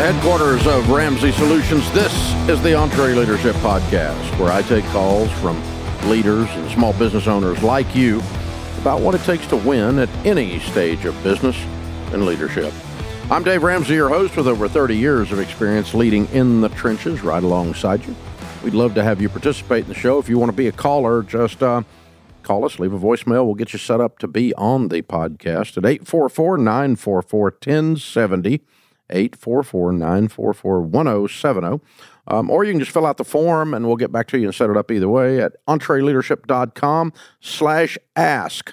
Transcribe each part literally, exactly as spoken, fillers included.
headquarters of Ramsey Solutions, this is the EntreLeadership Podcast, where I take calls from leaders and small business owners like you about what it takes to win at any stage of business and leadership. I'm Dave Ramsey, your host, with over thirty years of experience leading in the trenches right alongside you. We'd love to have you participate in the show. If you want to be a caller, just uh, call us, leave a voicemail. We'll get you set up to be on the podcast at eight four four, nine four four, one oh seven oh. eight four four, nine four four, one oh seven oh. Um, or you can just fill out the form, and we'll get back to you and set it up either way at entreleadership.com slash ask.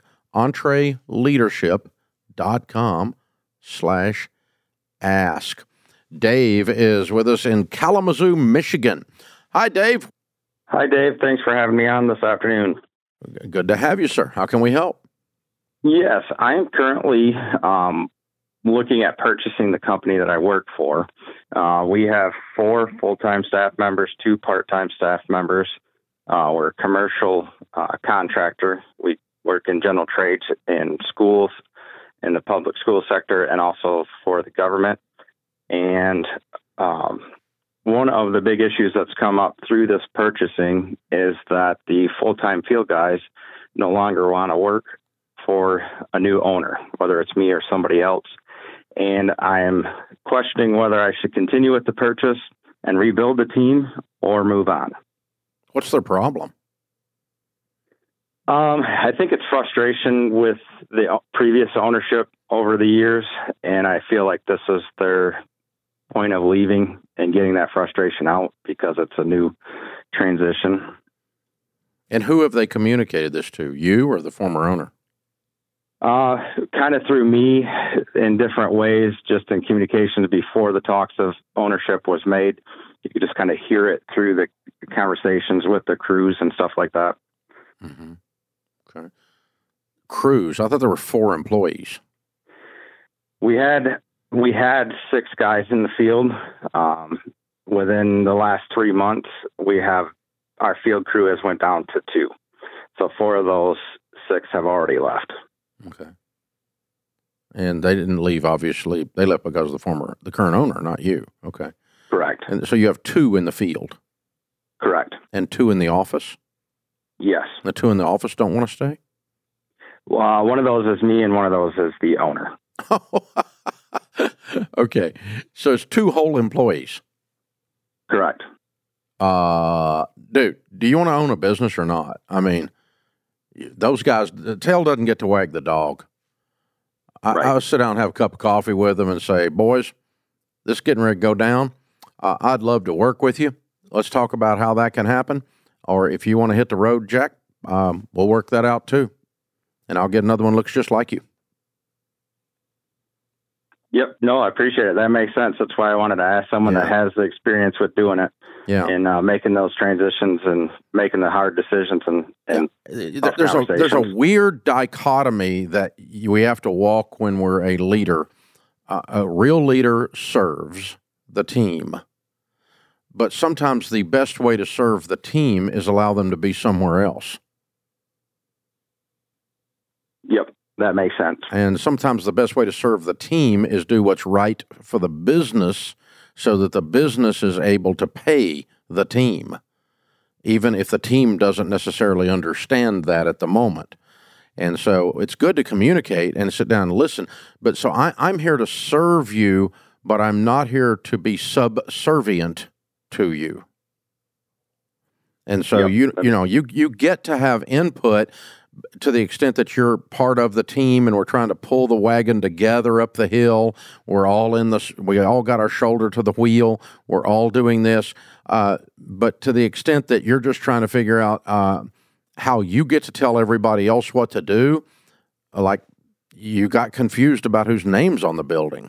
entreleadership.com slash ask. Dave is with us in Kalamazoo, Michigan. Hi, Dave. Hi, Dave. Thanks for having me on this afternoon. Good to have you, sir. How can we help? Yes, I am currently um, looking at purchasing the company that I work for. Uh, we have four full-time staff members, two part-time staff members. Uh, we're a commercial uh, contractor. We work in general trades in schools, in the public school sector, and also for the government. And um, one of the big issues that's come up through this purchasing is that the full-time field guys no longer want to work for a new owner, whether it's me or somebody else. And I am questioning whether I should continue with the purchase and rebuild the team or move on. What's their problem? Um, I think it's frustration with the previous ownership over the years, and I feel like this is their point of leaving and getting that frustration out because it's a new transition. And who have they communicated this to, you or the former owner? Uh, kind of through me in different ways, just in communications before the talks of ownership was made. You could just kind of hear it through the conversations with the crews and stuff like that. Mm-hmm. Okay. Crews, I thought there were four employees. We had we had six guys in the field. Um, within the last three months, we have our field crew has went down to two. So four of those six have already left. Okay. And they didn't leave, obviously. They left because of the former, the current owner, not you. Okay. Correct. And so you have two in the field. Correct. And two in the office? Yes. The two in the office don't want to stay? Well, uh, one of those is me and one of those is the owner. Okay. So it's two whole employees. Correct. Uh, dude, do you want to own a business or not? I mean, those guys, the tail doesn't get to wag the dog. I, right. I would sit down and have a cup of coffee with them and say, boys, this is getting ready to go down. Uh, I'd love to work with you. Let's talk about how that can happen. Or if you want to hit the road, Jack, um, we'll work that out too. And I'll get another one that looks just like you. Yep. No, I appreciate it. That makes sense. That's why I wanted to ask someone Yeah. that has the experience with doing it. Yeah. And uh, making those transitions and making the hard decisions and, and yeah. there's a there's a weird dichotomy that we have to walk when we're a leader. Uh, a real leader serves the team, but sometimes the best way to serve the team is allow them to be somewhere else. Yep, that makes sense. And sometimes the best way to serve the team is do what's right for the business, so that the business is able to pay the team, even if the team doesn't necessarily understand that at the moment. And so it's good to communicate and sit down and listen. But so I, I'm here to serve you, but I'm not here to be subservient to you. And so, yep. you you know, you you get to have input to the extent that you're part of the team and we're trying to pull the wagon together up the hill. We're all in this, we all got our shoulder to the wheel. We're all doing this. Uh, but to the extent that you're just trying to figure out uh, how you get to tell everybody else what to do, like you got confused about whose name's on the building.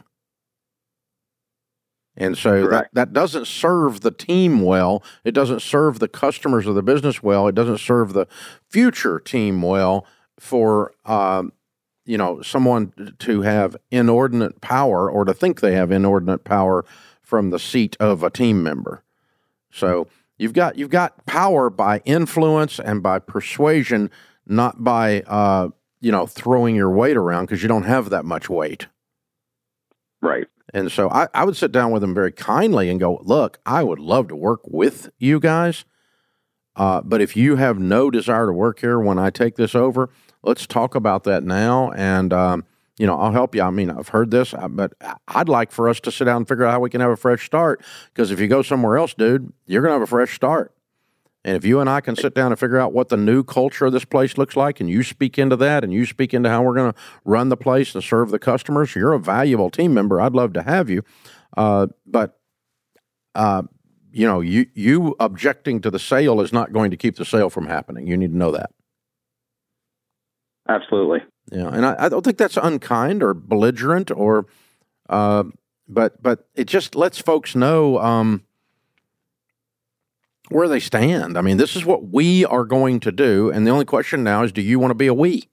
And so that, that doesn't serve the team well. It doesn't serve the customers of the business well. It doesn't serve the future team well for, um, you know, someone to have inordinate power or to think they have inordinate power from the seat of a team member. So you've got you've got power by influence and by persuasion, not by, uh, you know, throwing your weight around because you don't have that much weight. Right. And so I, I would sit down with them very kindly and go, look, I would love to work with you guys. Uh, but if you have no desire to work here when I take this over, let's talk about that now. And, um, you know, I'll help you. I mean, I've heard this, but I'd like for us to sit down and figure out how we can have a fresh start. Because if you go somewhere else, dude, you're going to have a fresh start. And if you and I can sit down and figure out what the new culture of this place looks like, and you speak into that, and you speak into how we're going to run the place and serve the customers, you're a valuable team member. I'd love to have you. Uh, but, uh, you know, you, you objecting to the sale is not going to keep the sale from happening. You need to know that. Absolutely. Yeah, and I, I don't think that's unkind or belligerent, or, uh, but but it just lets folks know um, where they stand. I mean, this is what we are going to do, and the only question now is, do you want to be a we?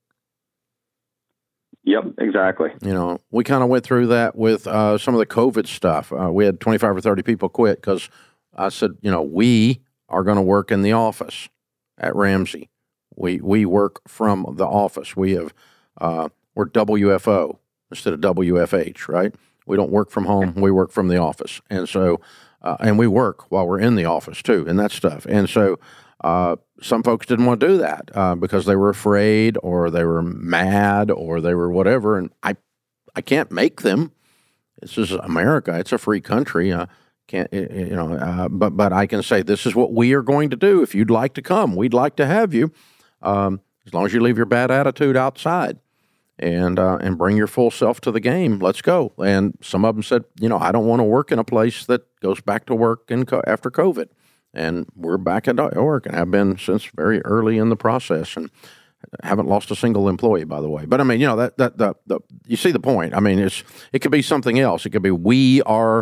Yep, exactly. You know, we kind of went through that with uh, some of the COVID stuff. Uh, we had twenty-five or thirty people quit because I said, you know, we are going to work in the office at Ramsey. We we work from the office. We have uh, we're W F O instead of W F H, right? We don't work from home. We work from the office, and so uh, and we work while we're in the office too, and that stuff. And so uh, some folks didn't want to do that uh, because they were afraid, or they were mad, or they were whatever. And I I can't make them. This is America. It's a free country. Uh, can't you know? Uh, but but I can say this is what we are going to do. If you'd like to come, we'd like to have you. Um, as long as you leave your bad attitude outside and uh, and bring your full self to the game, let's go. And some of them said, you know, I don't want to work in a place that goes back to work in co- after COVID. And we're back at work and have been since very early in the process, and haven't lost a single employee, by the way. But I mean, you know, that that the, the you see the point. I mean, it's it could be something else. It could be we are.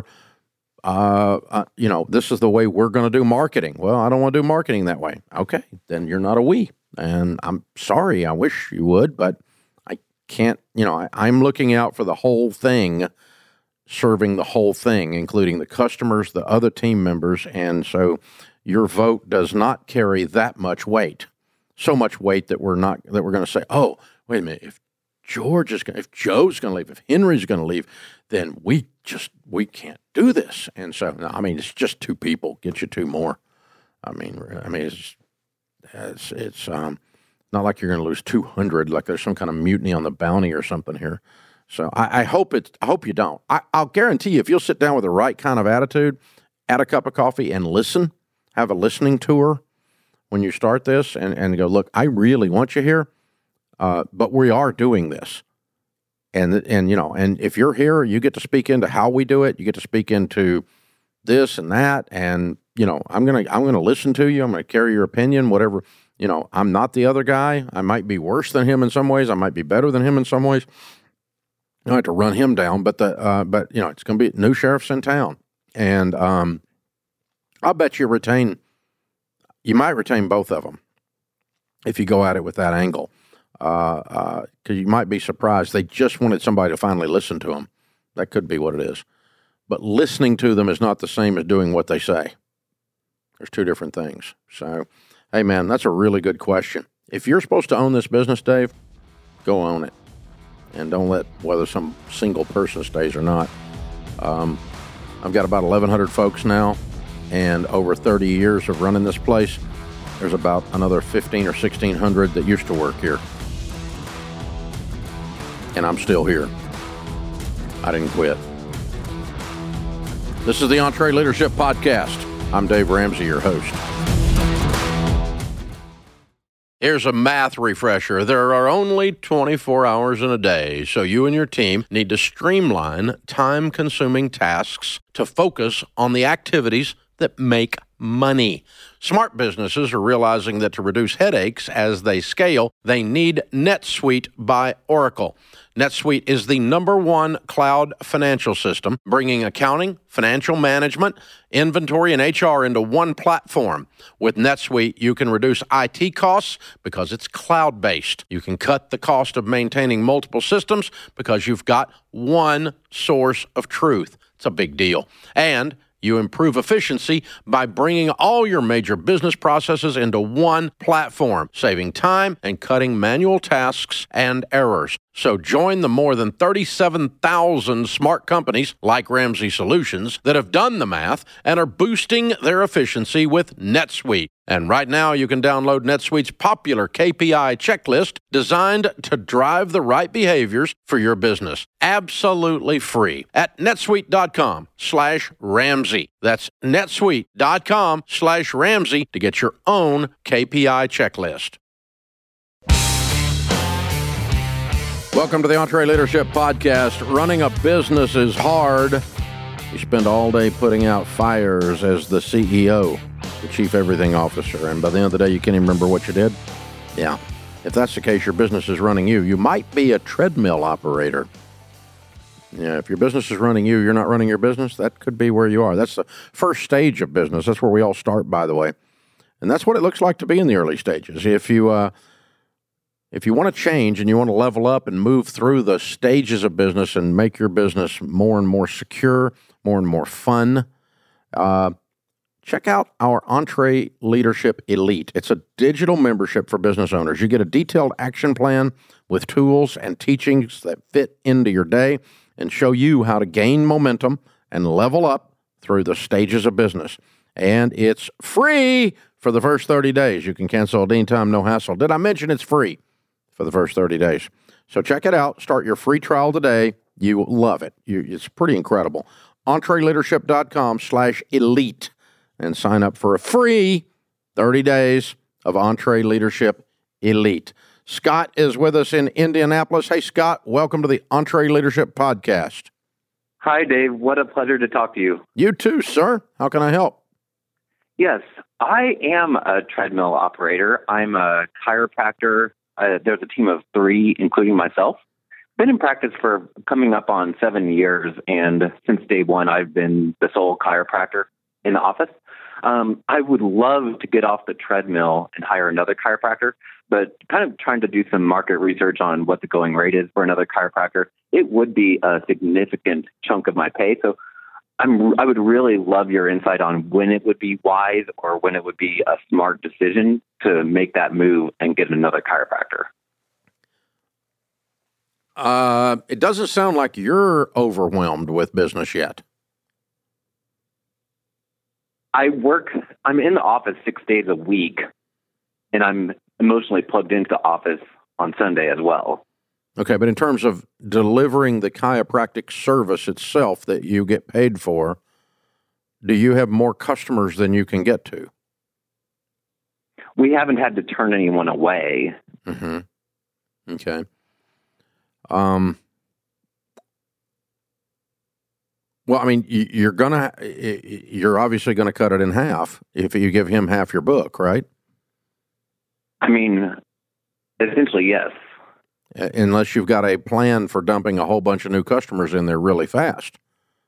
Uh, uh, you know, this is the way we're going to do marketing. Well, I don't want to do marketing that way. Okay, then you're not a we. And I'm sorry, I wish you would, but I can't, you know, I, I'm looking out for the whole thing, serving the whole thing, including the customers, the other team members. And so your vote does not carry that much weight, so much weight that we're not, that we're going to say, oh, wait a minute, if George is going to, if Joe's going to leave, if Henry's going to leave, then we just, we can't do this. And so, no, I mean, it's just two people, get you two more. I mean, I mean, it's, It's, it's um, not like you're going to lose two hundred, like there's some kind of mutiny on the bounty or something here. So I, I hope it. I hope you don't. I, I'll guarantee you, if you'll sit down with the right kind of attitude, add a cup of coffee and listen, have a listening tour when you start this, and, and go, look, I really want you here, uh, but we are doing this. And, and, you know, and if you're here, you get to speak into how we do it. You get to speak into this and that, and you know, I'm gonna I'm gonna listen to you. I'm gonna carry your opinion, whatever. You know, I'm not the other guy. I might be worse than him in some ways. I might be better than him in some ways. I don't have to run him down, but the uh, but you know, it's gonna be new sheriffs in town, and um, I'll bet you retain. You might retain both of them if you go at it with that angle, because uh, uh, you might be surprised. They just wanted somebody to finally listen to them. That could be what it is. But listening to them is not the same as doing what they say. There's two different things. So, hey, man, that's a really good question. If you're supposed to own this business, Dave, go own it. And don't let whether some single person stays or not. Um, I've got about eleven hundred folks now, and over thirty years of running this place, there's about another fifteen or sixteen hundred that used to work here. And I'm still here. I didn't quit. This is the EntreLeadership Podcast. I'm Dave Ramsey, your host. Here's a math refresher. There are only twenty-four hours in a day, so you and your team need to streamline time-consuming tasks to focus on the activities that make money. Smart businesses are realizing that to reduce headaches as they scale, they need NetSuite by Oracle. NetSuite is the number one cloud financial system, bringing accounting, financial management, inventory, and H R into one platform. With NetSuite, you can reduce I T costs because it's cloud-based. You can cut the cost of maintaining multiple systems because you've got one source of truth. It's a big deal. And You improve efficiency by bringing all your major business processes into one platform, saving time and cutting manual tasks and errors. So join the more than thirty-seven thousand smart companies like Ramsey Solutions that have done the math and are boosting their efficiency with NetSuite. And right now, you can download NetSuite's popular K P I checklist designed to drive the right behaviors for your business. Absolutely free at netsuite.com slash Ramsey. That's netsuite.com slash Ramsey to get your own K P I checklist. Welcome to the EntreLeadership Podcast. Running a business is hard. You spend all day putting out fires as the C E O, the Chief Everything Officer, and by the end of the day, you can't even remember what you did. Yeah, if that's the case, your business is running you. You might be a treadmill operator. Yeah, if your business is running you, you're not running your business, that could be where you are. That's the first stage of business. That's where we all start, by the way. And that's what it looks like to be in the early stages. If you... Uh, If you want to change and you want to level up and move through the stages of business and make your business more and more secure, more and more fun, uh, check out our EntreLeadership Elite. It's a digital membership for business owners. You get a detailed action plan with tools and teachings that fit into your day and show you how to gain momentum and level up through the stages of business. And it's free for the first thirty days. You can cancel at any time, no hassle. Did I mention it's free for the first thirty days? So check it out. Start your free trial today. You will love it. You, it's pretty incredible. EntreLeadership.com slash elite and sign up for a free thirty days of EntreLeadership Elite. Scott is with us in Indianapolis. Hey, Scott, welcome to the EntreLeadership Podcast. Hi, Dave. What a pleasure to talk to you. You too, sir. How can I help? Yes, I am a treadmill operator. I'm a chiropractor. Uh, there's a team of three, including myself. Been in practice for coming up on seven years, and since day one, I've been the sole chiropractor in the office. Um, I would love to get off the treadmill and hire another chiropractor, but kind of trying to do some market research on what the going rate is for another chiropractor. It would be a significant chunk of my pay, so I'm, I would really love your insight on when it would be wise or when it would be a smart decision to make that move and get another chiropractor. Uh, it doesn't sound like you're overwhelmed with business yet. I work, I'm in the office six days a week, and I'm emotionally plugged into the office on Sunday as well. Okay, but in terms of delivering the chiropractic service itself that you get paid for, do you have more customers than you can get to? We haven't had to turn anyone away. Mm-hmm. Okay. Um. Well, I mean, you're gonna, you're obviously going to cut it in half if you give him half your book, right? I mean, essentially, yes. Unless you've got a plan for dumping a whole bunch of new customers in there really fast.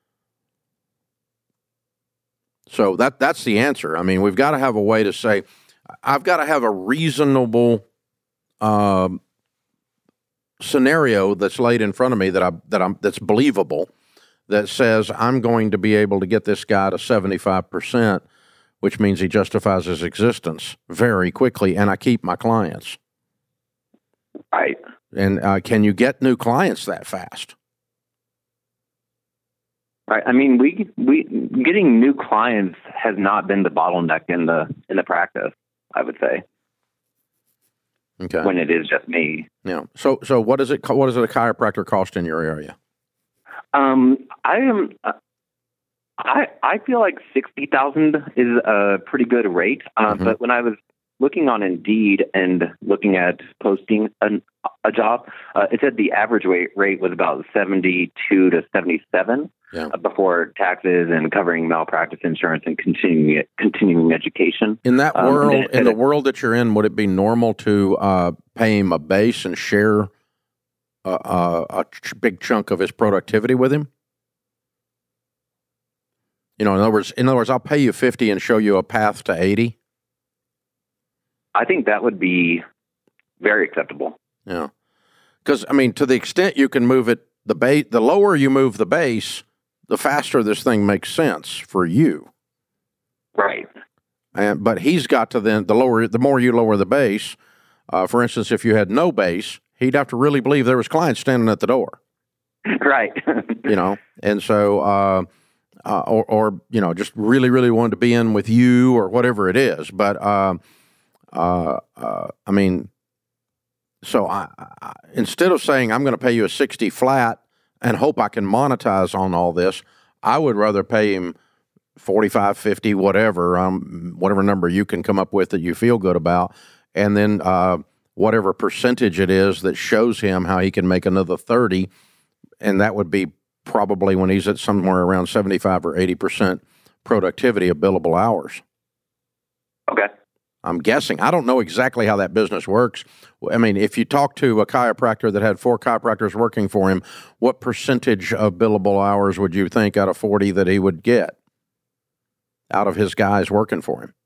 So that that's the answer. I mean, we've got to have a way to say, I've got to have a reasonable uh, scenario that's laid in front of me that I that I'm that's believable, that says I'm going to be able to get this guy to seventy-five percent, which means he justifies his existence very quickly, and I keep my clients. Right. And uh, can you get new clients that fast? Right. I mean, we we getting new clients has not been the bottleneck in the in the practice, I would say. Okay. When it is just me. Yeah. So so what is it? What does a chiropractor cost in your area? Um, I am. Uh, I I feel like sixty thousand is a pretty good rate. Uh, mm-hmm. But when I was looking on Indeed and looking at posting an, a job, uh, it said the average rate, rate was about seventy-two to seventy-seven yeah. uh, before taxes and covering malpractice insurance and continuing continuing education. In that um, world, it, in the it, world that you're in, would it be normal to uh, pay him a base and share a, a, a ch- big chunk of his productivity with him? You know, in other words, in other words, I'll pay you fifty and show you a path to eighty. I think that would be very acceptable. Yeah. Because, I mean, to the extent you can move it, the base, the lower you move the base, the faster this thing makes sense for you. Right. And but he's got to then the lower the more you lower the base. Uh, for instance, if you had no base, he'd have to really believe there was clients standing at the door. Right. You know, and so uh, uh, or or you know just really really wanted to be in with you or whatever it is. But uh, uh, uh, I mean, so I, I, instead of saying I'm going to pay you a sixty flat and hope I can monetize on all this, I would rather pay him forty-five, fifty, whatever, um, whatever number you can come up with that you feel good about, and then uh, whatever percentage it is that shows him how he can make another thirty, and that would be probably when he's at somewhere around seventy-five or eighty percent productivity of billable hours. Okay. I'm guessing. I don't know exactly how that business works. I mean, if you talk to a chiropractor that had four chiropractors working for him, what percentage of billable hours would you think out of forty that he would get out of his guys working for him?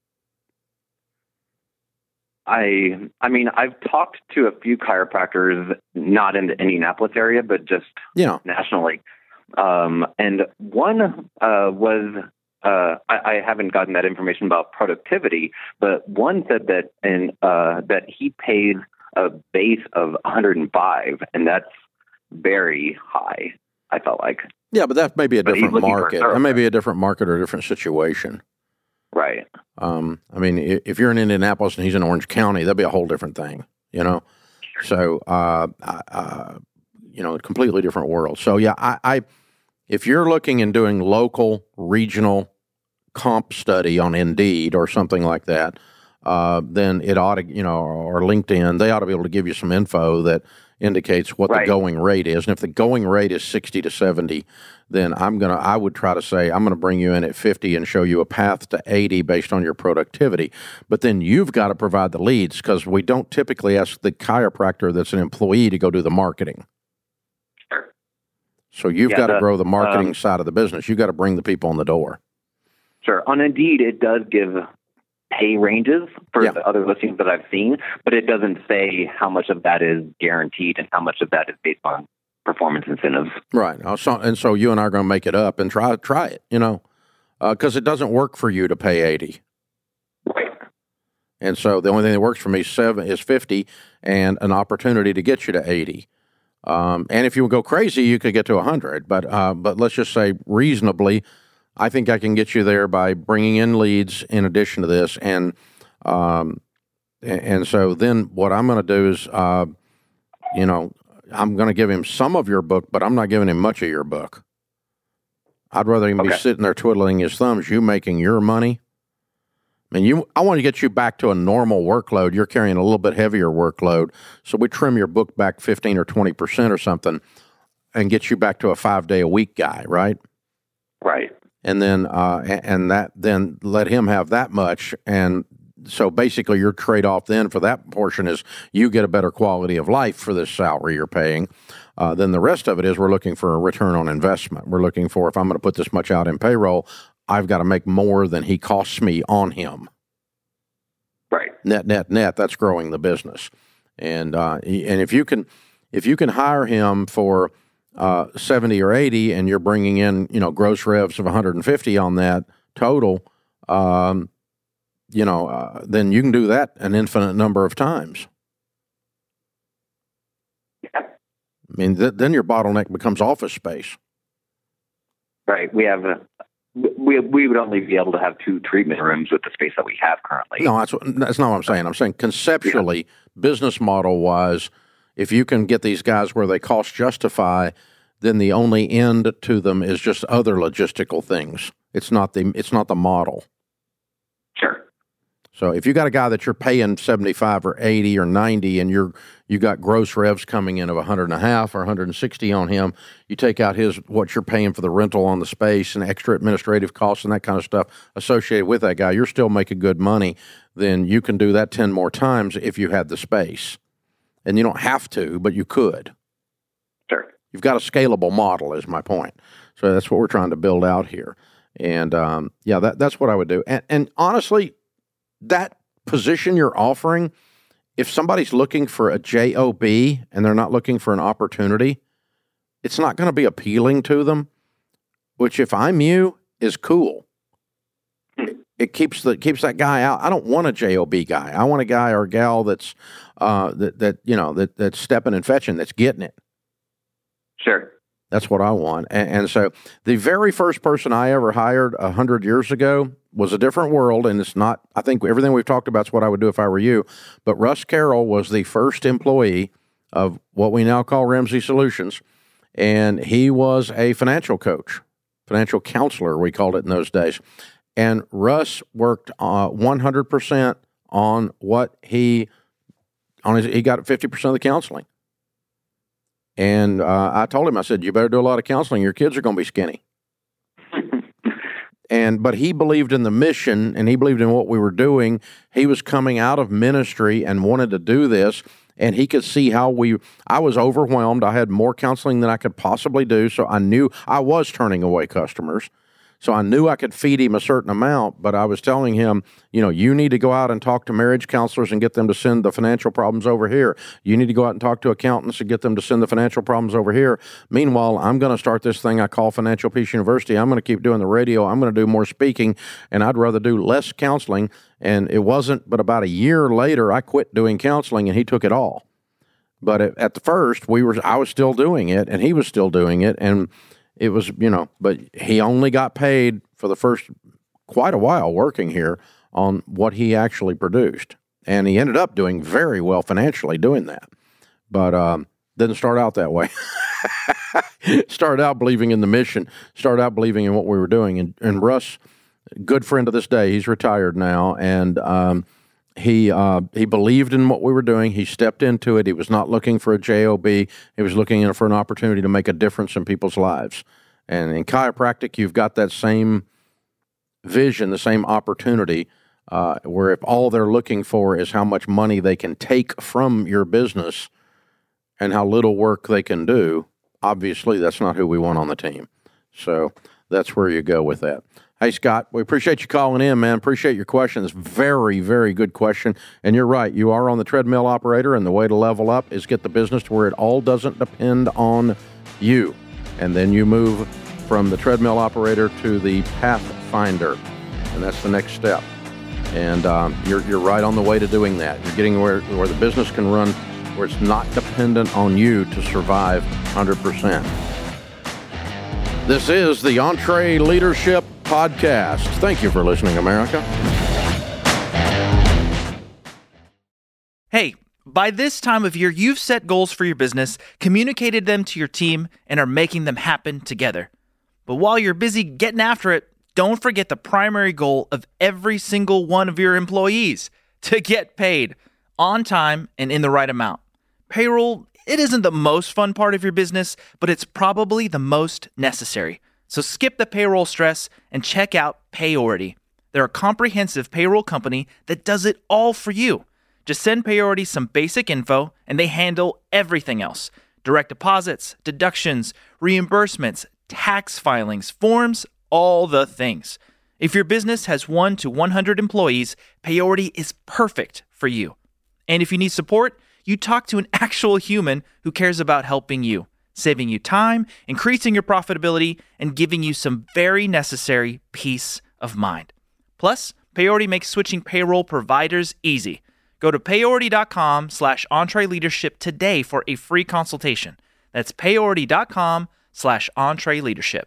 I I mean, I've talked to a few chiropractors, not in the Indianapolis area, but just Yeah. nationally. Um, and one uh, was, uh, I, I haven't gotten that information about productivity, but one said that in, uh, that he paid a base of one hundred five, and that's very high, I felt like. Yeah, but that may be a But he's different looking for a market. That thoroughbred. may be a different market or a different situation. Right. Um, I mean, i- if you're in Indianapolis and he's in Orange County, that'd be a whole different thing, you know? So, uh, uh, you know, a completely different world. So, yeah, I, I, if you're looking and doing local, regional comp study on Indeed or something like that, uh, then it ought to, you know, or LinkedIn, they ought to be able to give you some info that indicates what Right. the going rate is. And if the going rate is sixty to seventy, then I'm going to, I would try to say, I'm going to bring you in at fifty and show you a path to eighty based on your productivity. But then you've got to provide the leads, because we don't typically ask the chiropractor that's an employee to go do the marketing. Sure. So you've Yeah, got to the- grow the marketing um, side of the business. You've got to bring the people in the door. Sure. On Indeed, it does give pay ranges for Yeah. the other listings that I've seen, but it doesn't say how much of that is guaranteed and how much of that is based on performance incentives. Right. Uh, So, and so you and I are going to make it up and try try it, you know, because it doesn't work for you to pay eighty. Right. And so the only thing that works for me is seven is fifty, and an opportunity to get you to eighty. Um, and if you would go crazy, you could get to one hundred. But uh, but let's just say reasonably, I think I can get you there by bringing in leads in addition to this. And um, and, and so then what I'm going to do is, uh, you know, I'm going to give him some of your book, but I'm not giving him much of your book. I'd rather him be Okay. sitting there twiddling his thumbs, you making your money. I mean, you. I want to get you back to a normal workload. You're carrying a little bit heavier workload, so we trim your book back fifteen or twenty percent or something, and get you back to a five day a week guy, right? Right. And then, uh, a- and that then let him have that much, and so basically your trade off then for that portion is you get a better quality of life for this salary you're paying. Uh, then the rest of it is we're looking for a return on investment. We're looking for, if I'm going to put this much out in payroll, I've got to make more than he costs me on him. Right. Net, net, net. That's growing the business, and uh, he- and if you can, if you can hire him for uh, seventy or eighty, and you're bringing in, you know, gross revs of one hundred fifty on that total, um, you know, uh, then you can do that an infinite number of times. Yeah. I mean, th- then your bottleneck becomes office space. Right. We have, uh, we, we would only be able to have two treatment rooms with the space that we have currently. No, that's what, that's not what I'm saying. I'm saying conceptually, business model wise, if you can get these guys where they cost justify, then the only end to them is just other logistical things. It's not the it's not the model. Sure. So if you got a guy that you're paying seventy-five or eighty or ninety, and you're you got gross revs coming in of a hundred and a half or one hundred sixty on him, you take out his what you're paying for the rental on the space and extra administrative costs and that kind of stuff associated with that guy, you're still making good money. Then you can do that ten more times if you had the space. And you don't have to, but you could. Sure. You've got a scalable model, is my point. So that's what we're trying to build out here. And um, yeah, that, that's what I would do. And, and honestly, that position you're offering, if somebody's looking for a job and they're not looking for an opportunity, it's not going to be appealing to them. which if I'm you, is cool. It, it keeps the keeps that guy out. I don't want a J O B guy. I want a guy or gal that's uh, that that you know that that's stepping and fetching, that's getting it. Sure. That's what I want. And, and so the very first person I ever hired a hundred years ago was a different world. And it's not, I think everything we've talked about is what I would do if I were you. But Russ Carroll was the first employee of what we now call Ramsey Solutions. And he was a financial coach, financial counselor, we called it in those days. And Russ worked uh, one hundred percent on what he, on his, he got fifty percent of the counseling. And uh, I told him, I said, you better do a lot of counseling. Your kids are going to be skinny. and But he believed in the mission, and he believed in what we were doing. He was coming out of ministry and wanted to do this, and he could see how we, I was overwhelmed. I had more counseling than I could possibly do, so I knew I was turning away customers. So I knew I could feed him a certain amount, but I was telling him, you know, you need to go out and talk to marriage counselors and get them to send the financial problems over here. You need to go out and talk to accountants and get them to send the financial problems over here. Meanwhile, I'm going to start this thing I call Financial Peace University. I'm going to keep doing the radio. I'm going to do more speaking, and I'd rather do less counseling. And it wasn't, but about a year later, I quit doing counseling, and he took it all. But at, at the first, we were, I was still doing it, and he was still doing it, and it was, you know, but he only got paid for the first quite a while working here on what he actually produced. And he ended up doing very well financially doing that. But um, didn't start out that way. Started out believing in the mission, started out believing in what we were doing. And, and Russ, good friend to this day, he's retired now. And um, he uh, he believed in what we were doing. He stepped into it. He was not looking for a J O B. He was looking for an opportunity to make a difference in people's lives. And in chiropractic, you've got that same vision, the same opportunity, uh, where if all they're looking for is how much money they can take from your business and how little work they can do, obviously that's not who we want on the team. So that's where you go with that. Hey, Scott, we appreciate you calling in, man. Appreciate your questions. Very, very good question. And you're right. You are on the treadmill operator, and the way to level up is get the business to where it all doesn't depend on you. And then you move from the treadmill operator to the pathfinder. And that's the next step. And um, you're, you're right on the way to doing that. You're getting where, where the business can run, where it's not dependent on you to survive one hundred percent. This is the EntreLeadership Podcast. Thank you for listening, America. Hey, by this time of year, you've set goals for your business, communicated them to your team, and are making them happen together. But while you're busy getting after it, don't forget the primary goal of every single one of your employees: to get paid on time and in the right amount. Payroll, it isn't the most fun part of your business, but it's probably the most necessary. So skip the payroll stress and check out Payority. They're a comprehensive payroll company that does it all for you. Just send Payority some basic info, and they handle everything else: direct deposits, deductions, reimbursements, tax filings, forms, all the things. If your business has one to one hundred employees, Payority is perfect for you. And if you need support, you talk to an actual human who cares about helping you, saving you time, increasing your profitability, and giving you some very necessary peace of mind. Plus, Payority makes switching payroll providers easy. Go to payority.com slash EntreLeadership today for a free consultation. That's payority.com slash EntreLeadership.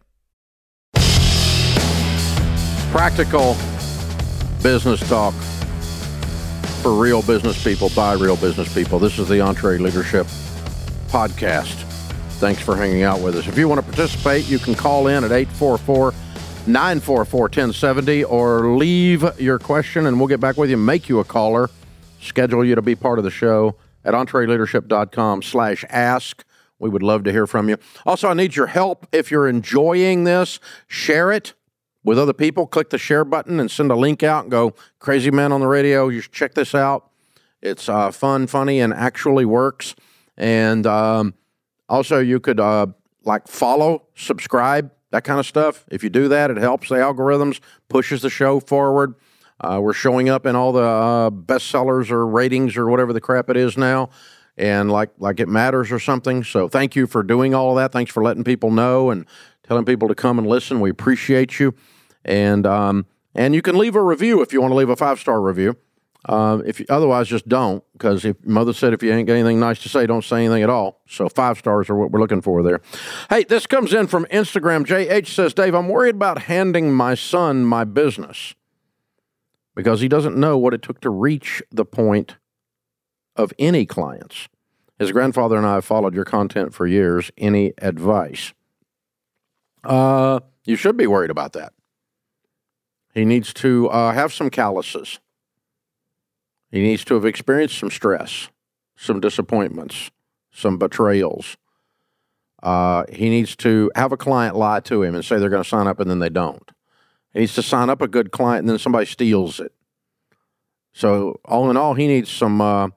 Practical business talk for real business people by real business people. This is the EntreLeadership Podcast. Thanks for hanging out with us. If you want to participate, you can call in at eight four four, nine four four, one zero seven zero or leave your question and we'll get back with you, make you a caller, schedule you to be part of the show at EntreLeadership.com slash ask. We would love to hear from you. Also, I need your help. If you're enjoying this, share it with other people. Click the share button and send a link out and go, Crazy Man on the Radio, you should check this out. It's uh, fun, funny, and actually works. And um, also, you could uh, like follow, subscribe, that kind of stuff. If you do that, it helps the algorithms, pushes the show forward. Uh, we're showing up in all the uh, bestsellers or ratings or whatever the crap it is now. and like like it matters or something. So thank you for doing all of that. Thanks for letting people know and telling people to come and listen. We appreciate you. And um, and you can leave a review if you want to leave a five-star review. Uh, if you, otherwise, just don't, because if Mother said if you ain't got anything nice to say, don't say anything at all. So five stars are what we're looking for there. Hey, this comes in from Instagram. J H says, Dave, I'm worried about handing my son my business because he doesn't know what it took to reach the point of any clients. His grandfather and I have followed your content for years. Any advice? Uh, you should be worried about that. He needs to uh, have some calluses. He needs to have experienced some stress, some disappointments, some betrayals. Uh, he needs to have a client lie to him and say they're going to sign up and then they don't. He needs to sign up a good client and then somebody steals it. So all in all, he needs some uh,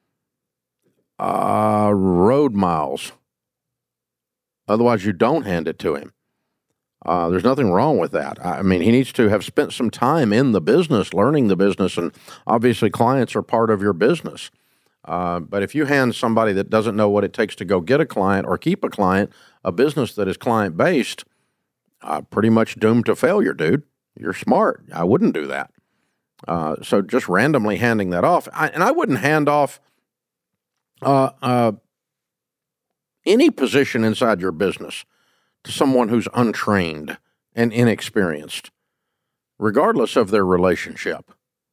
uh, road miles. Otherwise, you don't hand it to him. Uh, there's nothing wrong with that. I mean, he needs to have spent some time in the business, learning the business, and obviously clients are part of your business. Uh, but if you hand somebody that doesn't know what it takes to go get a client or keep a client, a business that is client-based, uh, pretty much doomed to failure, dude. You're smart. I wouldn't do that. Uh, so just randomly handing that off. I, and I wouldn't hand off uh, uh, any position inside your business to someone who's untrained and inexperienced, regardless of their relationship.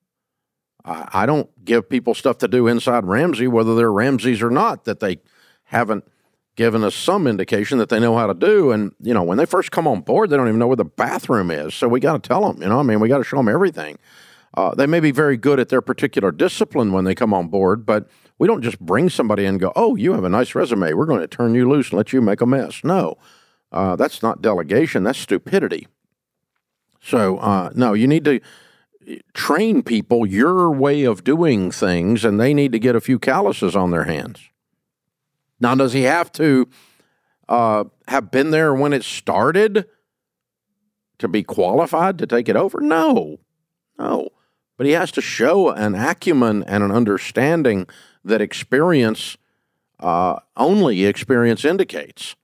I, I don't give people stuff to do inside Ramsey, whether they're Ramseys or not, that they haven't given us some indication that they know how to do. And, you know, when they first come on board, they don't even know where the bathroom is. So we got to tell them, you know, I mean, we got to show them everything. Uh, they may be very good at their particular discipline when they come on board, but we don't just bring somebody in and go, oh, you have a nice resume. We're going to turn you loose and let you make a mess. No. Uh, that's not delegation. That's stupidity. So, uh, no, you need to train people your way of doing things, and they need to get a few calluses on their hands. Now, does he have to uh, have been there when it started to be qualified to take it over? No, no. But he has to show an acumen and an understanding that experience, uh, only experience indicates.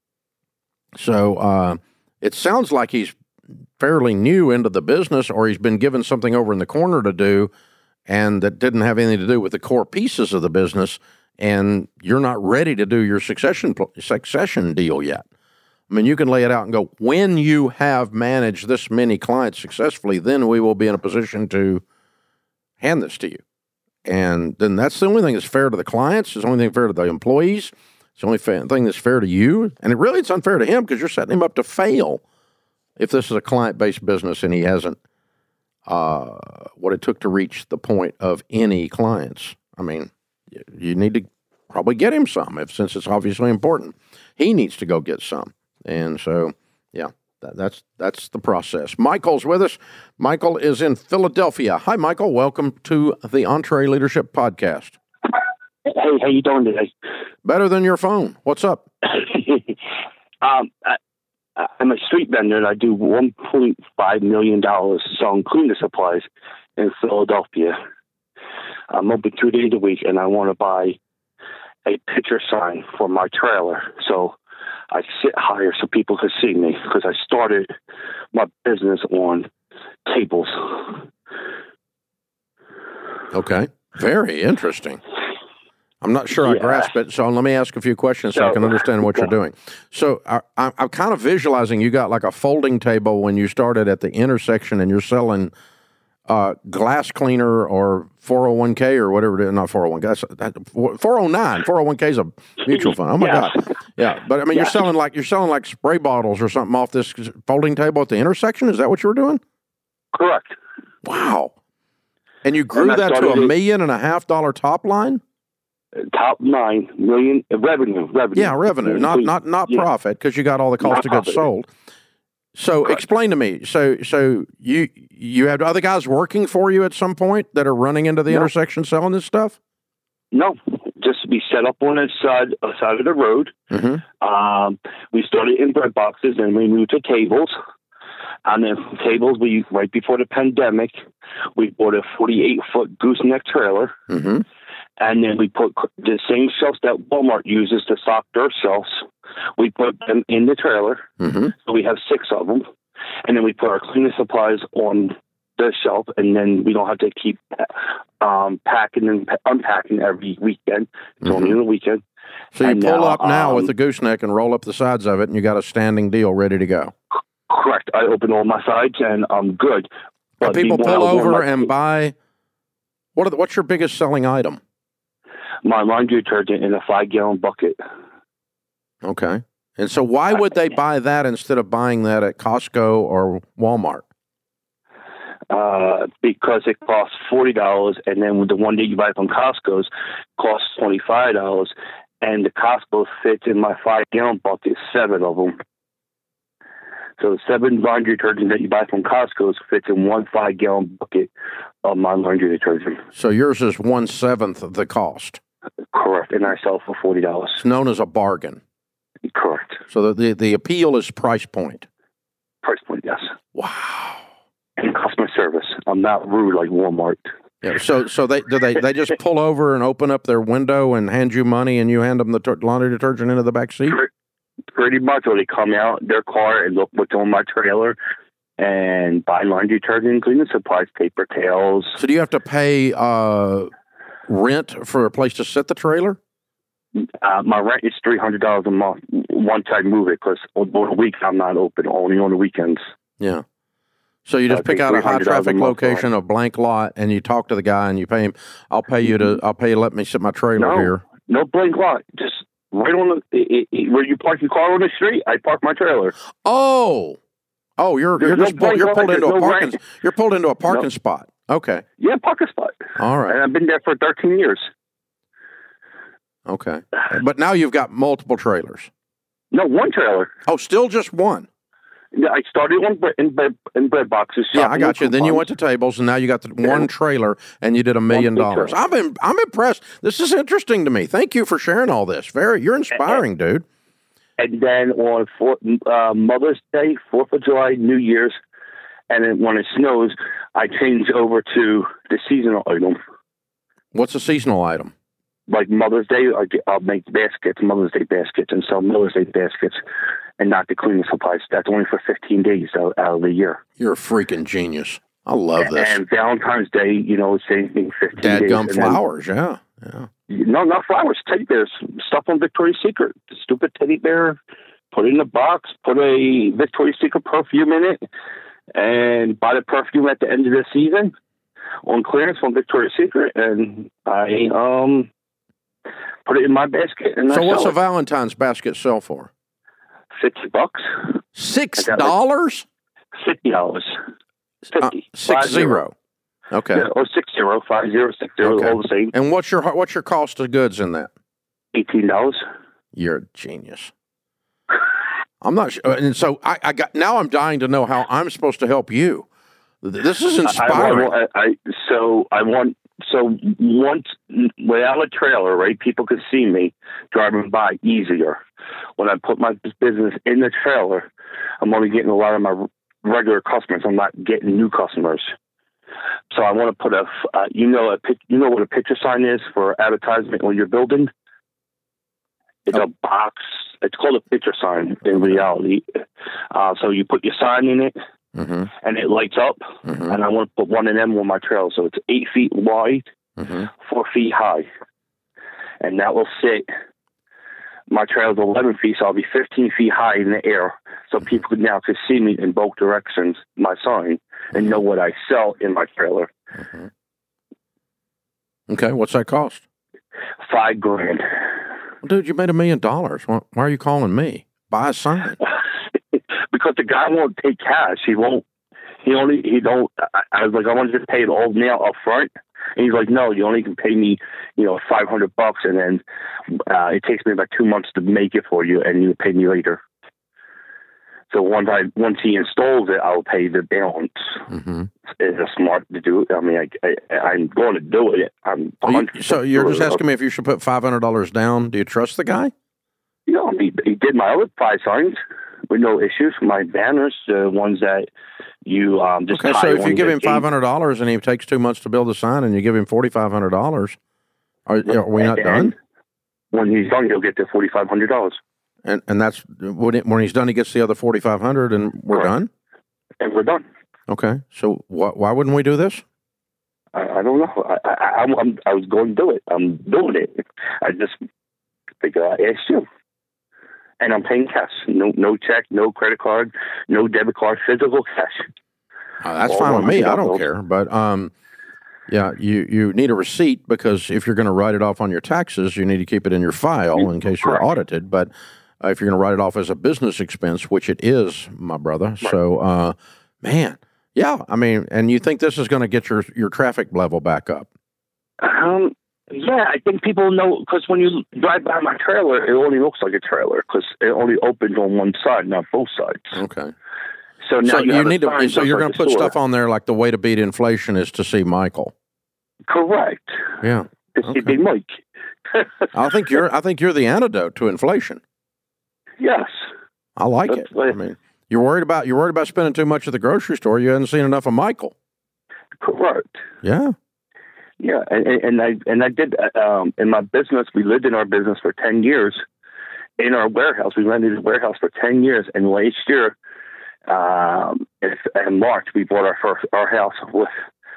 So uh, it sounds like he's fairly new into the business, or he's been given something over in the corner to do and that didn't have anything to do with the core pieces of the business, and you're not ready to do your succession succession deal yet. I mean, you can lay it out and go, when you have managed this many clients successfully, then we will be in a position to hand this to you. And then that's the only thing that's fair to the clients. It's the only thing fair to the employees. It's the only fa- thing that's fair to you. And it really it's unfair to him because you're setting him up to fail if this is a client-based business and he hasn't uh, what it took to reach the point of any clients. I mean, you need to probably get him some, if since it's obviously important. He needs to go get some. And so, yeah, that, that's that's the process. Michael's with us. Michael is in Philadelphia. Hi, Michael. Welcome to the EntreLeadership Podcast. Hey, how you doing today? Better than your phone. What's up? um, I, I'm a street vendor, and I do one point five million dollars selling cleaning supplies in Philadelphia. I'm open two days a week, and I want to buy a picture sign for my trailer. So I sit higher so people can see me, because I started my business on tables. Okay. Very interesting. I'm not sure yeah. I grasp it, so let me ask a few questions so, so I can understand what yeah. you're doing. So I, I, I'm kind of visualizing you got like a folding table when you started at the intersection, and you're selling uh, glass cleaner or four oh one k or whatever it is. Not four oh one k, that's four oh nine. four oh one k is a mutual fund. Oh my yeah. God. Yeah. But I mean, yeah. you're selling like, you're selling like spray bottles or something off this folding table at the intersection. Is that what you were doing? Correct. Wow. And you grew and that to a million and a half dollar top line? Top nine million uh, revenue, revenue. Yeah, revenue, not not not yeah. profit, because you got all the cost not of goods profit. sold. So Correct. Explain to me. So so you you have other guys working for you at some point that are running into the no. intersection selling this stuff? No, just to be set up on the side uh, side of the road. Mm-hmm. Um, we started in bread boxes, and we moved to tables. And then tables, we right before the pandemic, we bought a forty-eight foot gooseneck trailer. Mm-hmm. and then we put the same shelves that Walmart uses to stock their shelves. We put them in the trailer. Mm-hmm. So we have six of them. And then we put our cleaning supplies on the shelf, and then we don't have to keep um, packing and unpacking every weekend. It's mm-hmm. only on the weekend. So you and pull now, up now um, with the gooseneck and roll up the sides of it, and you got a standing deal ready to go. Correct. I open all my sides, and I'm good. But people pull over and buy, what are the, what's your biggest selling item? My laundry detergent in a five-gallon bucket. Okay. And so why would they buy that instead of buying that at Costco or Walmart? Uh, because it costs forty dollars, and then the one that you buy from Costco's costs twenty-five dollars, and the Costco fits in my five-gallon bucket, seven of them. So the seven laundry detergent that you buy from Costco's fits in one five-gallon bucket of my laundry detergent. So yours is one-seventh of the cost. Correct, and I sell for forty dollars. It's known as a bargain. Correct. So the, the, the appeal is price point. Price point, yes. Wow. And customer service. I'm not rude like Walmart. Yeah. So so they do they they just pull over and open up their window and hand you money, and you hand them the ter- laundry detergent into the back seat? Pretty much. Or they come out their car and look what's on my trailer and buy laundry detergent, cleaning supplies, paper towels. So do you have to pay uh, rent for a place to sit the trailer? Uh, my rent is three hundred dollars a month once I move it, because on the week I'm not open, only on the weekends. Yeah. So you just uh, pick out a high traffic location, a blank lot, and you talk to the guy and you pay him. I'll pay you to. I'll pay you. To let me sit my trailer no, here. No blank lot. Just right on the it, it, where you park your car on the street. I park my trailer. Oh, oh, you're There's you're no just pulled, you're pulled into no a parking. rent. You're pulled into a parking no. spot. Okay. Yeah, parking spot. All right. And I've been there for thirteen years. Okay. But now you've got multiple trailers. No, one trailer. Oh, still just one. Yeah, I started on bread, in bread in bread boxes. Yeah, I got you. Then you went to tables, and now you got the yeah. one trailer, and you did a million dollars. I'm in, I'm impressed. This is interesting to me. Thank you for sharing all this. Very, you're inspiring, and, dude. And then on four, uh, Mother's Day, Fourth of July, New Year's, and then when it snows, I change over to the seasonal item. What's a seasonal item? Like Mother's Day, I get, I'll make baskets, Mother's Day baskets, and sell Mother's Day baskets, and not the cleaning supplies. That's only for fifteen days out, out of the year. You're a freaking genius. I love this. And Valentine's Day, you know, same thing, fifteen Dad days. gum flowers, then, yeah, yeah. No, not flowers, teddy bears. Stuff on Victoria's Secret. The stupid teddy bear, put it in a box, put a Victoria's Secret perfume in it, and buy the perfume at the end of the season on clearance from Victoria's Secret, and I um put it in my basket. And so I what's sell a it. Valentine's basket sell for? Fifty bucks. Six dollars? Fifty dollars. Fifty. Uh, six five zero. zero. Okay. Yeah, or six zero, five zero, six zero, Okay. all the same. And what's your what's your cost of goods in that? Eighteen dollars. You're a genius. I'm not sure. And so I, I got now. I'm dying to know how I'm supposed to help you. This is inspiring. I, I, I, so I want. So once without a trailer, right? People could see me driving by easier. When I put my business in the trailer, I'm only getting a lot of my regular customers. I'm not getting new customers. So I want to put a, uh, you know, a you know what a picture sign is for advertisement on your building. It's a box. It's called a picture sign in reality. Uh, so you put your sign in it, mm-hmm. and it lights up. Mm-hmm. And I want to put one of them on my trailer. So it's eight feet wide, mm-hmm. four feet high. And that will sit. My trailer's eleven feet, so I'll be fifteen feet high in the air. So mm-hmm. people now can see me in both directions, my sign, and know what I sell in my trailer. Mm-hmm. Okay, what's that cost? Five grand. Well, dude, you made a million dollars. Why, why are you calling me? Buy a sign. Because the guy won't take cash. He won't. He only. He don't. I, I was like, I want to just pay it all now up front. And he's like, no, you only can pay me, you know, five hundred bucks, and then uh, it takes me about two months to make it for you, and you pay me later. So once I once he installs it, I'll pay the balance. Mm-hmm. It's smart to do it. I mean, I, I, I'm going to do it. I'm. Oh, you, so you're just asking me if you should put five hundred dollars down. Do you trust the guy? You know, he, he did my other five signs with no issues. My banners, the ones that you um, just. Okay, so if you give him five hundred dollars and he takes two months to build a sign, and you give him forty five hundred dollars, Are, are we not and done? When he's done, he'll get the forty-five hundred dollars. And and that's when, it, when he's done, he gets the other forty-five hundred, and we're Correct. done. And we're done. Okay, so wh- why wouldn't we do this? I, I don't know. I, I, I'm, I'm, I was going to do it. I'm doing it. I just figured I asked you. And I'm paying cash. No, no check, no credit card, no debit card, physical cash. Uh, that's All fine with me. I $100. don't care. But um, yeah, you, you need a receipt because if you're going to write it off on your taxes, you need to keep it in your file in case you're Correct. audited. But uh, if you're going to write it off as a business expense, which it is, my brother. Right. So, uh, man, yeah, I mean, and you think this is going to get your, your traffic level back up? Um, yeah, I think people know because when you drive by my trailer, it only looks like a trailer because it only opens on one side, not both sides. Okay. So now So you, you have a need to. sign So just you're like going to the put store. stuff on there like the way to beat inflation is to see Michael. Correct. Yeah. To see Okay. Big Mike. I think you're. I think you're the antidote to inflation. Yes. I like That's it. what- I mean, you're worried about you're worried about spending too much at the grocery store. You haven't seen enough of Michael. Correct. Yeah. Yeah, and, and I and I did um, in my business. We lived in our business for ten years. In our warehouse, we rented a warehouse for ten years. And last year, um, in, in March, we bought our first our house with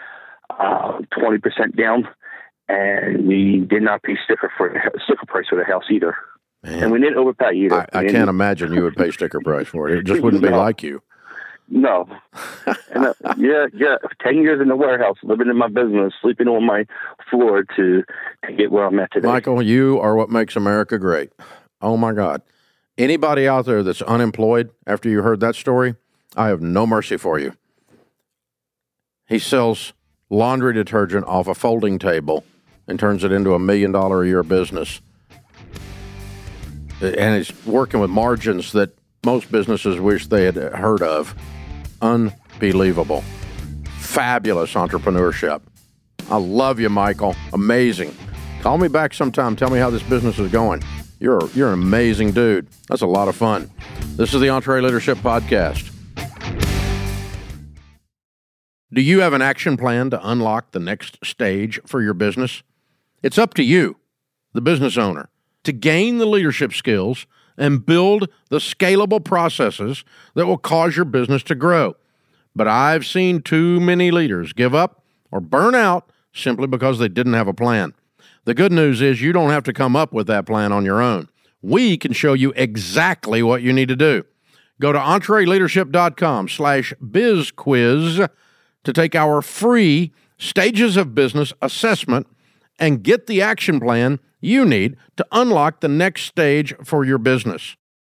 twenty uh, percent down, and we did not pay sticker for the sticker price for the house either. Man. And we didn't overpay either. I, I We can't didn't- imagine you would pay sticker price for it. It just wouldn't be No. like you. No. And, uh, yeah, yeah. Ten years in the warehouse, living in my business, sleeping on my floor to, to get where I'm at today. Michael, you are what makes America great. Oh my God. Anybody out there that's unemployed after you heard that story, I have no mercy for you. He sells laundry detergent off a folding table and turns it into a million dollar a year business. And he's working with margins that most businesses wish they had heard of. Unbelievable. Fabulous entrepreneurship. I love you, Michael. Amazing. Call me back sometime. Tell me how this business is going. You're you're an amazing dude. That's a lot of fun. This is the EntreLeadership Podcast. Do you have an action plan to unlock the next stage for your business? It's up to you, the business owner, to gain the leadership skills and build the scalable processes that will cause your business to grow. But I've seen too many leaders give up or burn out simply because they didn't have a plan. The good news is you don't have to come up with that plan on your own. We can show you exactly what you need to do. Go to EntreLeadership.com slash BizQuiz to take our free Stages of Business assessment and get the action plan you need to unlock the next stage for your business.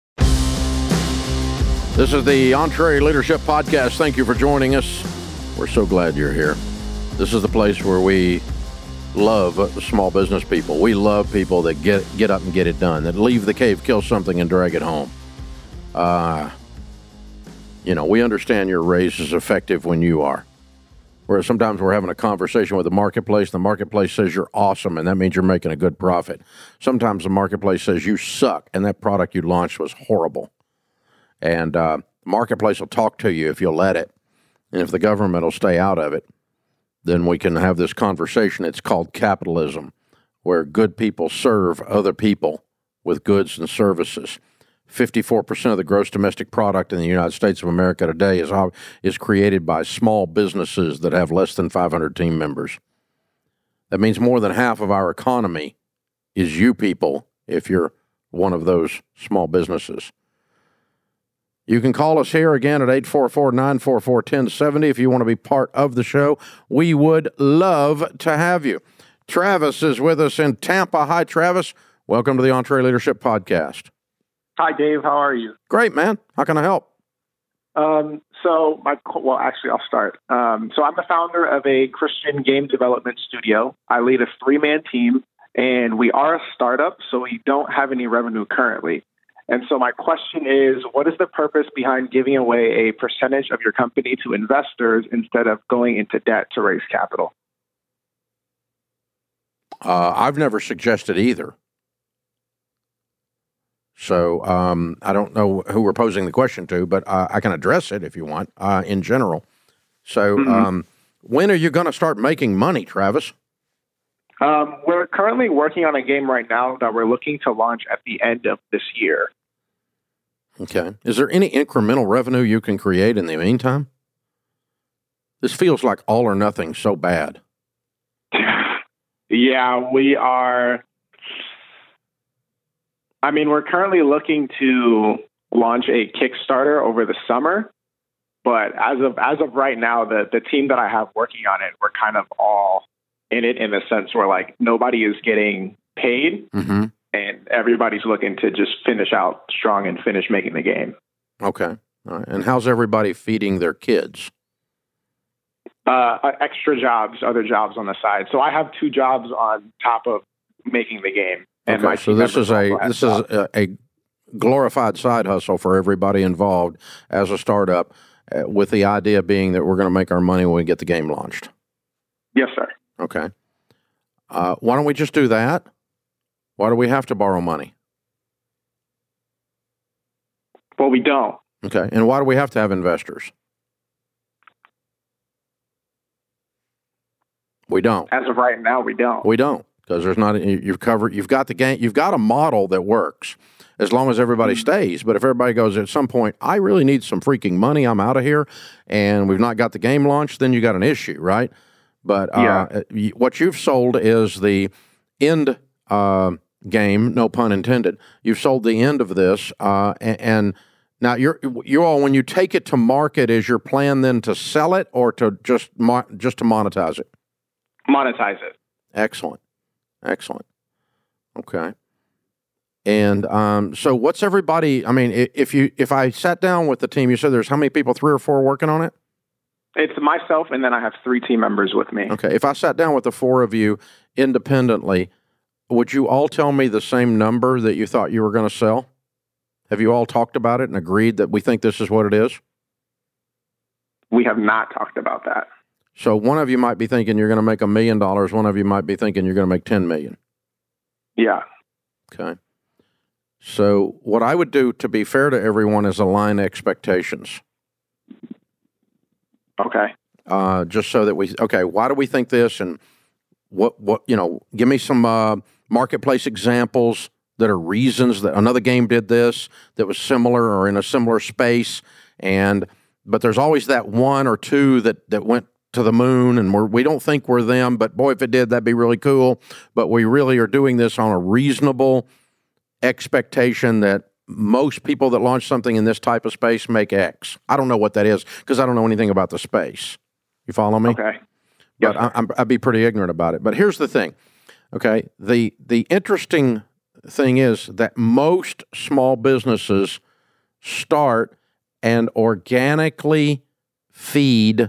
This is the EntreLeadership Podcast. Thank you for joining us. We're so glad you're here. This is the place where we love small business people. We love people that get get up and get it done, that leave the cave, kill something, and drag it home. Uh, you know, we understand your raise is effective when you are. Whereas sometimes we're having a conversation with the marketplace, the marketplace says you're awesome, and that means you're making a good profit. Sometimes the marketplace says you suck, and that product you launched was horrible. And uh, the marketplace will talk to you if you'll let it. And if the government will stay out of it, then we can have this conversation. It's called capitalism, where good people serve other people with goods and services. fifty-four percent of the gross domestic product in the United States of America today is, is created by small businesses that have less than five hundred team members. That means more than half of our economy is you people if you're one of those small businesses. You can call us here again at eight four four, nine four four, one oh seven oh if you want to be part of the show. We would love to have you. Travis is with us in Tampa. Hi, Travis. Welcome to the EntreLeadership Podcast. Hi, Dave. How are you? Great, man. How can I help? Um, so, my well, actually, I'll start. Um, so, I'm the founder of a Christian game development studio. I lead a three-man team, and we are a startup, so we don't have any revenue currently. And so, my question is, what is the purpose behind giving away a percentage of your company to investors instead of going into debt to raise capital? Uh, I've never suggested either. So um, I don't know who we're posing the question to, but uh, I can address it if you want, uh, in general. So Mm-hmm. um, when are you going to start making money, Travis? Um, we're currently working on a game right now that we're looking to launch at the end of this year. Okay. Is there any incremental revenue you can create in the meantime? This feels like all or nothing so bad. Yeah, we are. I mean, we're currently looking to launch a Kickstarter over the summer, but as of as of right now, the the team that I have working on it, we're kind of all in it in the sense where like nobody is getting paid, mm-hmm. and everybody's looking to just finish out strong and finish making the game. Okay. All right. And how's everybody feeding their kids? Uh, extra jobs, other jobs on the side. So I have two jobs on top of making the game. And okay, my so this is a this is a, a glorified side hustle for everybody involved as a startup, uh, with the idea being that we're going to make our money when we get the game launched. Yes, sir. Okay. Uh, why don't we just do that? Why do we have to borrow money? Well, we don't. Okay, and why do we have to have investors? We don't. As of right now, we don't. We don't, because there's not. You've covered. You've got the game. You've got a model that works as long as everybody mm-hmm. stays. But if everybody goes at some point, I really need some freaking money. I'm out of here, and we've not got the game launched. Then you got an issue, right? But uh, yeah. what you've sold is the end uh, game. No pun intended. You've sold the end of this, uh, and, and now you're you all when you take it to market, is your plan then to sell it or to just mo- just to monetize it? Monetize it. Excellent. Excellent. Okay. And um, so what's everybody, I mean, if you if I sat down with the team, you said there's how many people, three or four working on it? It's myself, and then I have three team members with me. Okay. If I sat down with the four of you independently, would you all tell me the same number that you thought you were going to sell? Have you all talked about it and agreed that we think this is what it is? We have not talked about that. So one of you might be thinking you're going to make a million dollars. One of you might be thinking you're going to make ten million. Yeah. Okay. So what I would do, to be fair to everyone, is align expectations. Okay. Uh, just so that we, okay, why do we think this? And what, what, you know, give me some uh, marketplace examples that are reasons that another game did this that was similar or in a similar space. And, but there's always that one or two that, that went to the moon, and we're, we don't think we're them, but boy, if it did, that'd be really cool. But we really are doing this on a reasonable expectation that most people that launch something in this type of space make X. I don't know what that is because I don't know anything about the space. You follow me? Okay. But I, I'm, I'd be pretty ignorant about it. But here's the thing, okay? The the interesting thing is that most small businesses start and organically feed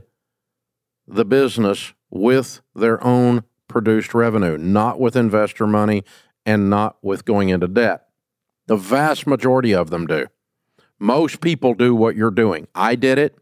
the business with their own produced revenue, not with investor money and not with going into debt. The vast majority of them do. Most people do what you're doing. I did it.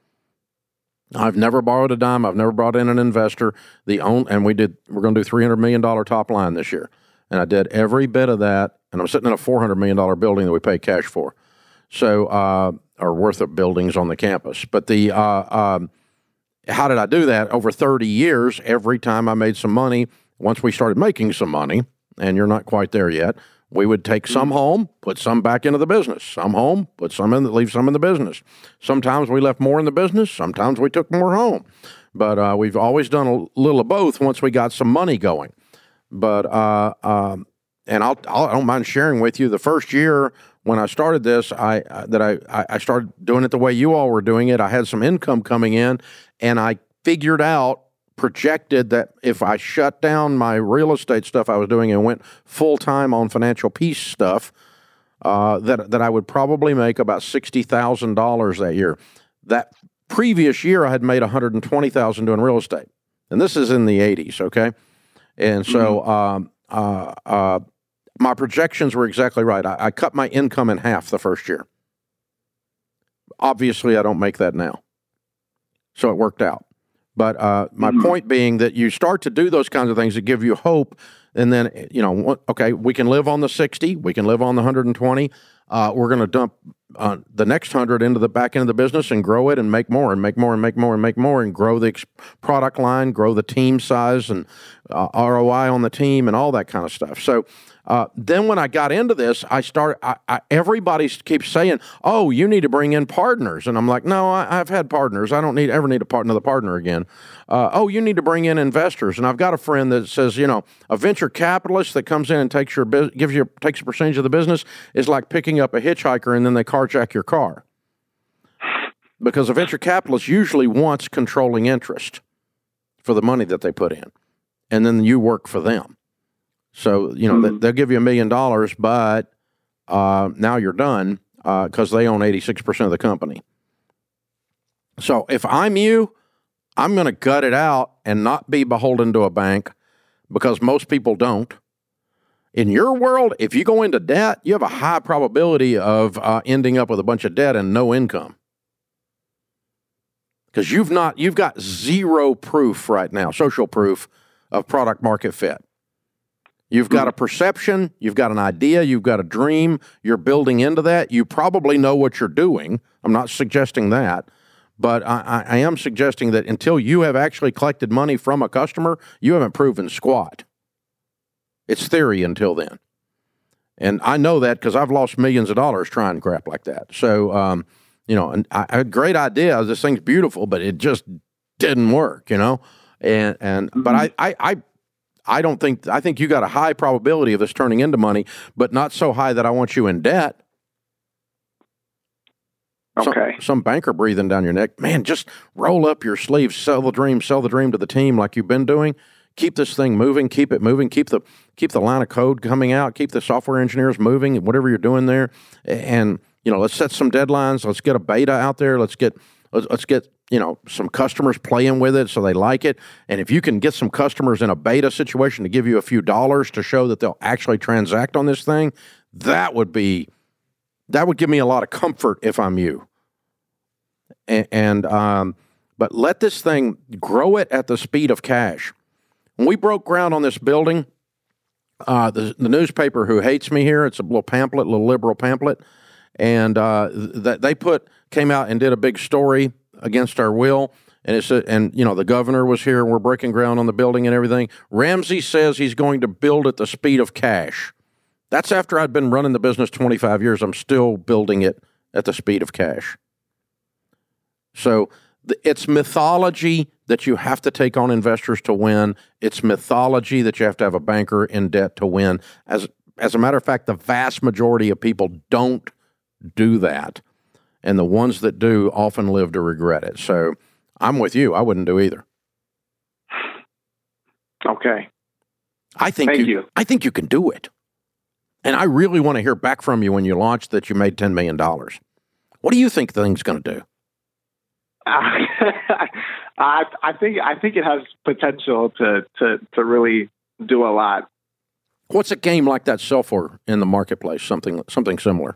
I've never borrowed a dime. I've never brought in an investor. The own, and we did. We're going to do three hundred million dollars top line this year, and I did every bit of that. And I'm sitting in a four hundred million dollars building that we pay cash for, so uh, or worth of buildings on the campus. But the uh, um, how did I do that? Over thirty years, every time I made some money, once we started making some money, and you're not quite there yet, we would take some home, put some back into the business. Some home, put some in, leave some in the business. Sometimes we left more in the business. Sometimes we took more home. But uh, we've always done a little of both once we got some money going. But, uh, um, and I'll, I'll, I don't mind sharing with you, the first year when I started this, I uh, that I, I started doing it the way you all were doing it. I had some income coming in, and I figured out, projected that if I shut down my real estate stuff I was doing and went full-time on financial peace stuff, uh, that that I would probably make about sixty thousand dollars that year. That previous year, I had made one hundred twenty thousand dollars doing real estate. And this is in the eighties, okay? And so mm-hmm. um, uh, uh, my projections were exactly right. I, I cut my income in half the first year. Obviously, I don't make that now. So it worked out. But uh, my mm-hmm. point being that you start to do those kinds of things that give you hope, and then, you know, okay, we can live on the sixty, we can live on the one hundred twenty. Uh, we're going to dump uh, the next hundred into the back end of the business and grow it and make more and make more and make more and make more and grow the ex- product line, grow the team size and uh, R O I on the team and all that kind of stuff. So uh, then when I got into this, I started, I, I, everybody keeps saying, oh, you need to bring in partners. And I'm like, no, I, I've had partners. I don't need ever need a part, another partner again. Uh, oh, you need to bring in investors. And I've got a friend that says, you know, a venture capitalist that comes in and takes your bu- gives you takes a percentage of the business is like picking up a hitchhiker and then they carjack your car. Because a venture capitalist usually wants controlling interest for the money that they put in. And then you work for them. So, you know, mm-hmm. they'll give you a million dollars, but uh, now you're done because uh, they own eighty-six percent of the company. So if I'm you, I'm going to gut it out and not be beholden to a bank because most people don't. In your world, if you go into debt, you have a high probability of uh, ending up with a bunch of debt and no income. Because you've not, you've got zero proof right now, social proof of product market fit. You've got a perception, you've got an idea, you've got a dream, you're building into that. You probably know what you're doing. I'm not suggesting that, but I, I am suggesting that until you have actually collected money from a customer, you haven't proven squat. It's theory until then. And I know that because I've lost millions of dollars trying crap like that. So, um, you know, and I, I had a great idea. This thing's beautiful, but it just didn't work, you know? And, and, mm-hmm. but I, I, I, I don't think, I think you got a high probability of this turning into money, but not so high that I want you in debt. Okay. Some, some banker breathing down your neck. Man, just roll up your sleeves, sell the dream, sell the dream to the team like you've been doing. Keep this thing moving, keep it moving, keep the keep the line of code coming out, keep the software engineers moving, whatever you're doing there. And, you know, let's set some deadlines. Let's get a beta out there. Let's get let's, let's get, you know, some customers playing with it so they like it. And if you can get some customers in a beta situation to give you a few dollars to show that they'll actually transact on this thing, that would be that would give me a lot of comfort if I'm you. And, and um, but let this thing grow it at the speed of cash. When we broke ground on this building, uh, the, the newspaper who hates me here, it's a little pamphlet, a little liberal pamphlet, and uh, th- they put came out and did a big story against our will, and it's a, and you know the governor was here, and we're breaking ground on the building and everything. Ramsey says he's going to build at the speed of cash. That's after I'd been running the business twenty-five years. I'm still building it at the speed of cash. So th- it's mythology that you have to take on investors to win. It's mythology that you have to have a banker in debt to win. As as a matter of fact, the vast majority of people don't do that. And the ones that do often live to regret it. So I'm with you. I wouldn't do either. Okay. I think Thank you, you. I think you can do it. And I really want to hear back from you when you launch that you made ten million dollars. What do you think the thing's going to do? I I think I think it has potential to, to, to really do a lot. What's a game like that sell for in the marketplace? Something something similar.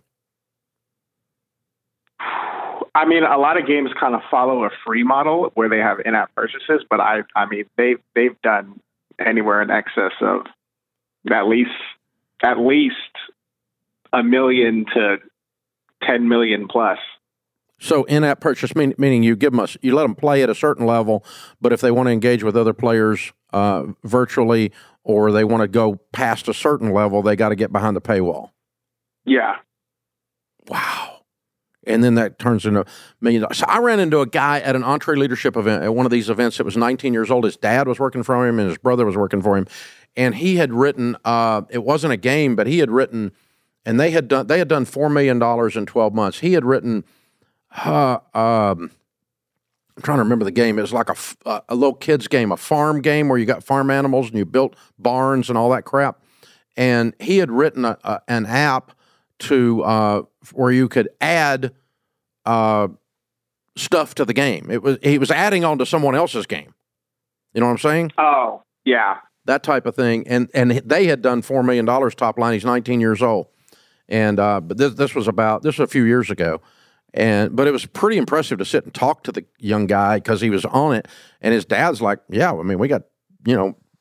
I mean, a lot of games kind of follow a free model where they have in-app purchases, but I I mean they've they've done anywhere in excess of at least at least a million to ten million plus. So in-app purchase, mean, meaning you give them a, you let them play at a certain level, but if they want to engage with other players uh, virtually, or they want to go past a certain level, they got to get behind the paywall. Yeah. Wow. And then that turns into a million dollars. So I ran into a guy at an EntreLeadership event, at one of these events that was nineteen years old. His dad was working for him and his brother was working for him. And he had written, uh, it wasn't a game, but he had written, and they had done, they had done four million dollars in twelve months. He had written, Uh, um, I'm trying to remember the game. It was like a, a little kid's game, a farm game where you got farm animals and you built barns and all that crap. And he had written a, a, an app to uh, where you could add uh, stuff to the game. It was he was adding on to someone else's game. You know what I'm saying? Oh, yeah. That type of thing. And and they had done four million dollars top line. He's nineteen years old. And uh, but this this was about this was a few years ago. And but it was pretty impressive to sit and talk to the young guy because he was on it, and his dad's like, "Yeah, I mean, we got you know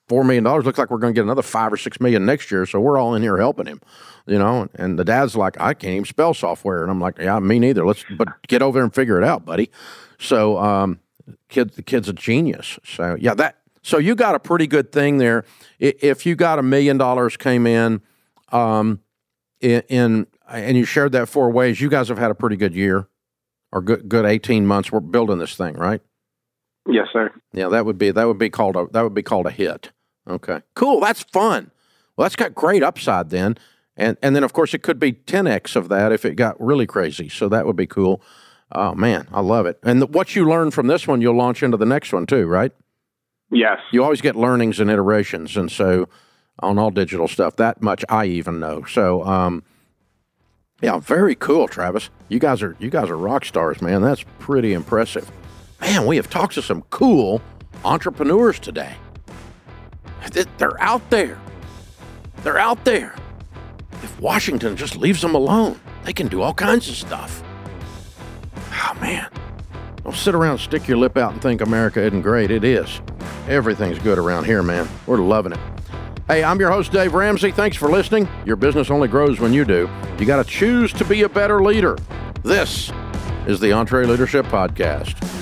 four million dollars. Looks like we're going to get another five or six million next year. So we're all in here helping him, you know. And the dad's like, I can't even spell software. And I'm like, yeah, me neither. Let's, but get over there and figure it out, buddy. So, um, kid, the kid's a genius. So, yeah, that, so you got a pretty good thing there. If you got a million dollars came in, um, in, in, and you shared that four ways, you guys have had a pretty good year or good, good eighteen months. We're building this thing, right? Yes, sir. Yeah, that would be, that would be called a, that would be called a hit. Okay, cool. That's fun. Well, that's got great upside then. And, and then of course it could be ten X of that if it got really crazy. So that would be cool. Oh man, I love it. And the, what you learn from this one, you'll launch into the next one too, right? Yes. You always get learnings and iterations. And so on all digital stuff, that much I even know. So, um, yeah, very cool, Travis. You guys are, you guys are rock stars, man. That's pretty impressive. Man, we have talked to some cool entrepreneurs today. They're out there. They're out there. If Washington just leaves them alone, they can do all kinds of stuff. Oh, man. Don't sit around and stick your lip out and think America isn't great. It is. Everything's good around here, man. We're loving it. Hey, I'm your host, Dave Ramsey. Thanks for listening. Your business only grows when you do. You got to choose to be a better leader. This is the EntreLeadership Podcast.